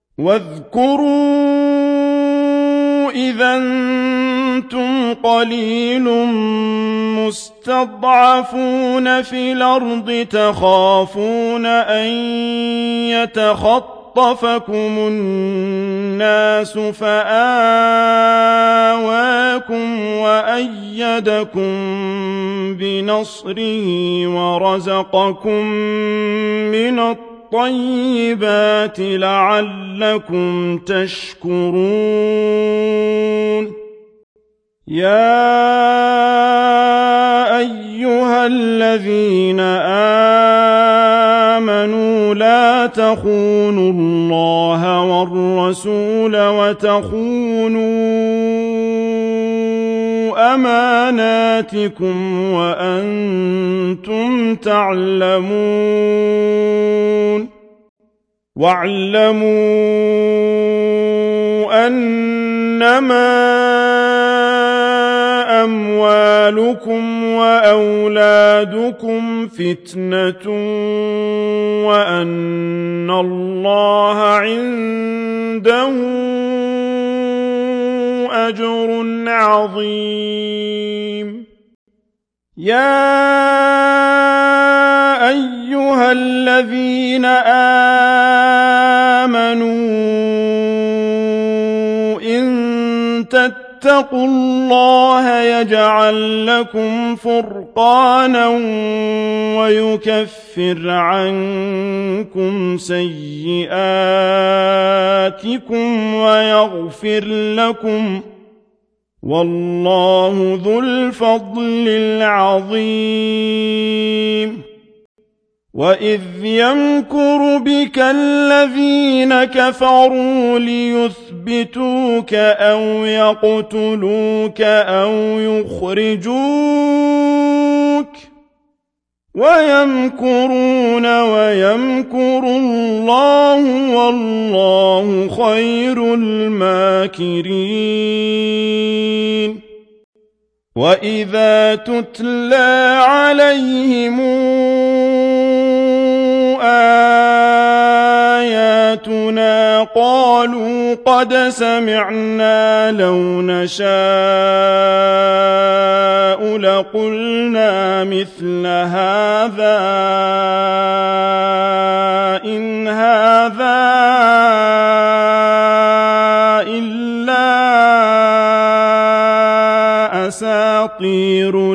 واذكروا إذا أنتم قليل مستضعفون في الأرض تخافون أن يتخطفكم الناس فآواكم وأيدكم بنصره ورزقكم من الطيبات لعلكم تشكرون يا أيها الذين آمنوا لا تخونوا الله والرسول وتخونوا أماناتكم وأنتم تعلمون واعلموا أنما أموالكم وأولادكم فتنة وأن الله عنده أجر عظيم يا أيها الذين آمنوا إن اتقوا الله يجعل لكم فرقانا ويكفر عنكم سيئاتكم ويغفر لكم والله ذو الفضل العظيم وإذ يمكر بك الذين كفروا ليثبتوك أو يقتلوك أو يخرجوك ويمكرون ويمكر الله والله خير الماكرين وإذا تتلى عليهم آياتنا قالوا قد سمعنا لو نشاء لقلنا مثل هذا إن هذا إلا أساطير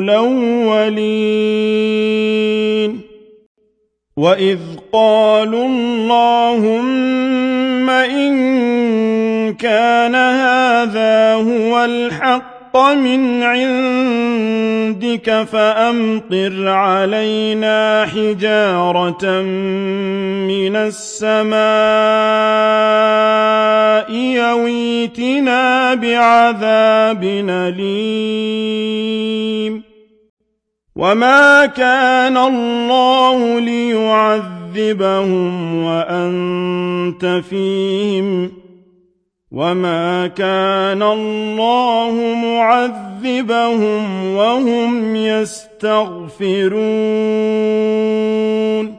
الأولين وإذ قالوا اللهم إن كان هذا هو الحق من عندك فأمطر علينا حجارة من السماء يويتنا بعذاب أليم وما كان الله ليعذبهم وأنت فيهم وما كان الله معذبهم وهم يستغفرون